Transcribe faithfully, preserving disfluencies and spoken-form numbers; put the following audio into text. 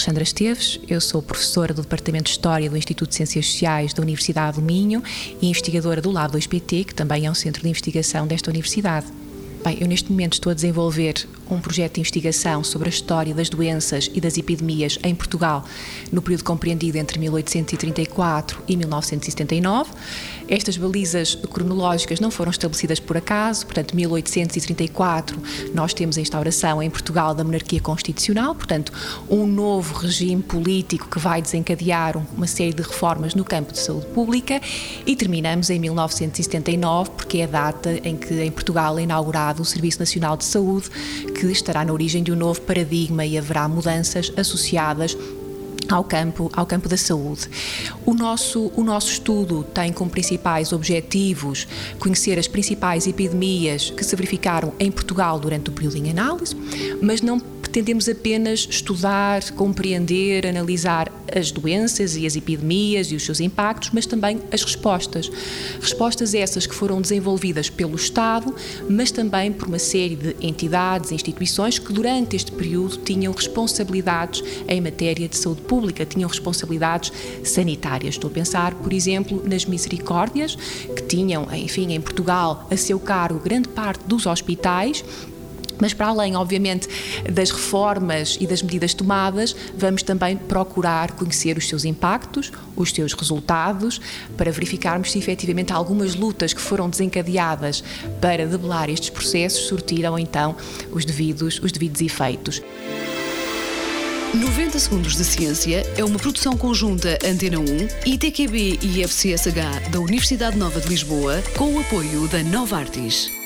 Alexandra Esteves, eu sou professora do Departamento de História do Instituto de Ciências Sociais da Universidade do Minho e investigadora do Lab dois P T, que também é um centro de investigação desta universidade. Bem, eu neste momento estou a desenvolver um projeto de investigação sobre a história das doenças e das epidemias em Portugal no período compreendido entre mil oitocentos e trinta e quatro e mil novecentos e setenta e nove. Estas balizas cronológicas não foram estabelecidas por acaso, portanto, mil oitocentos e trinta e quatro nós temos a instauração em Portugal da monarquia constitucional, portanto, um novo regime político que vai desencadear uma série de reformas no campo de saúde pública, e terminamos em mil novecentos e setenta e nove, porque é a data em que em Portugal é inaugurado o Serviço Nacional de Saúde, que estará na origem de um novo paradigma e haverá mudanças associadas ao campo, ao campo da saúde. O nosso, o nosso estudo tem como principais objetivos conhecer as principais epidemias que se verificaram em Portugal durante o período em análise, mas não pretendemos apenas estudar, compreender, analisar as doenças e as epidemias e os seus impactos, mas também as respostas. Respostas essas que foram desenvolvidas pelo Estado, mas também por uma série de entidades e instituições que durante este período tinham responsabilidades em matéria de saúde pública, tinham responsabilidades sanitárias. Estou a pensar, por exemplo, nas misericórdias, que tinham, enfim, em Portugal, a seu cargo grande parte dos hospitais. Mas para além, obviamente, das reformas e das medidas tomadas, vamos também procurar conhecer os seus impactos, os seus resultados, para verificarmos se efetivamente algumas lutas que foram desencadeadas para debelar estes processos surtiram então os devidos, os devidos efeitos. noventa Segundos de Ciência é uma produção conjunta Antena um, I T Q B e F C S H da Universidade Nova de Lisboa, com o apoio da Novartis.